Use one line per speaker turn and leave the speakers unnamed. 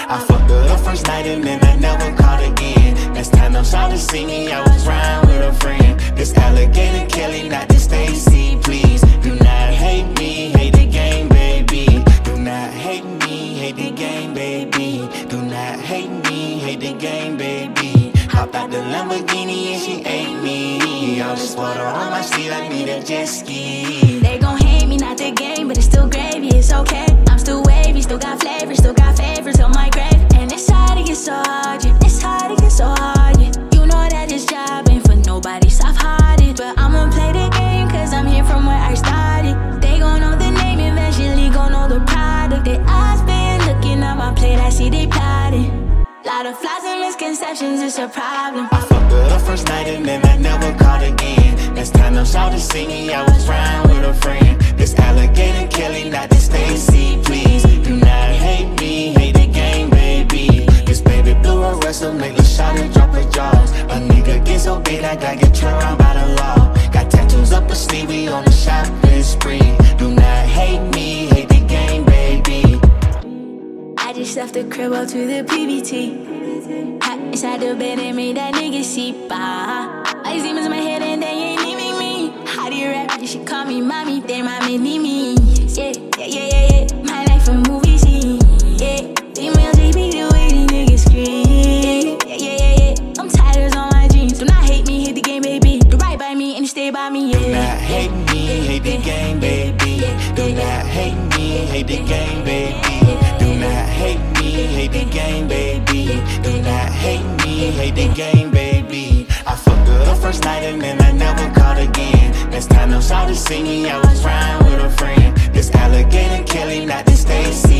I fucked her the first night and then I never called again. Next time don't shout to see me, I was riding with a friend. This alligator Kelly, not this Stacy, please. Do not hate me, hate the game, baby. Do not hate me, hate the game, baby. Do not hate me, hate the game, baby. Hopped out the Lamborghini and she ate me. All this water on my seat, I need a jet ski.
They gon' hate me, not the game, but it's still gravy, it's okay. I'm still wavy, still got flavor, still got favorites on my grave. And it's hard to get so hard, yeah. It's hard to get so hard, yeah. You know that this job ain't for nobody soft-hearted, but I'ma play the game, cause I'm here from where I started. They gon' know the name, eventually gon' know the product. Their eyes been looking at my plate, I see they plotting. Lot of flaws and misconceptions, it's a problem.
I fucked her the first night and then I never called again. Next time don't shout to see me, I was riding with a friend. This alligator Kelly, not this Stacy, please. Do not hate me, hate the game, baby. This baby blue a wrestle, make the shot and drop her jaws. A nigga get so big, I gotta get turned around by the law. Got tattoos up her sleeve, we on the shopping spree. Do not hate me, hate the game, baby.
I just left the crib out to the PBT. Hot inside the bed and made that nigga see. All these demons in my head and they ain't leaving me. How do you rap? You should call me mommy, they mommy need me. Yeah, yeah, yeah, yeah, yeah. My life a movie scene. Yeah, females they be the way these niggas scream. Yeah, yeah, yeah, yeah. I'm tired of all my dreams. Do not hate me, hate the game, baby. Do right by me and you stay by me. Yeah.
Do not hate me, hate the game, baby. Do not hate me, hate the game, baby. Do not hate me, hate the game, baby. Do not hate me, hate the game, baby. I fucked her the first night and then I never called again. Next time don't shout to see me, I was riding with a friend. This alligator Kelly, not this Stacy.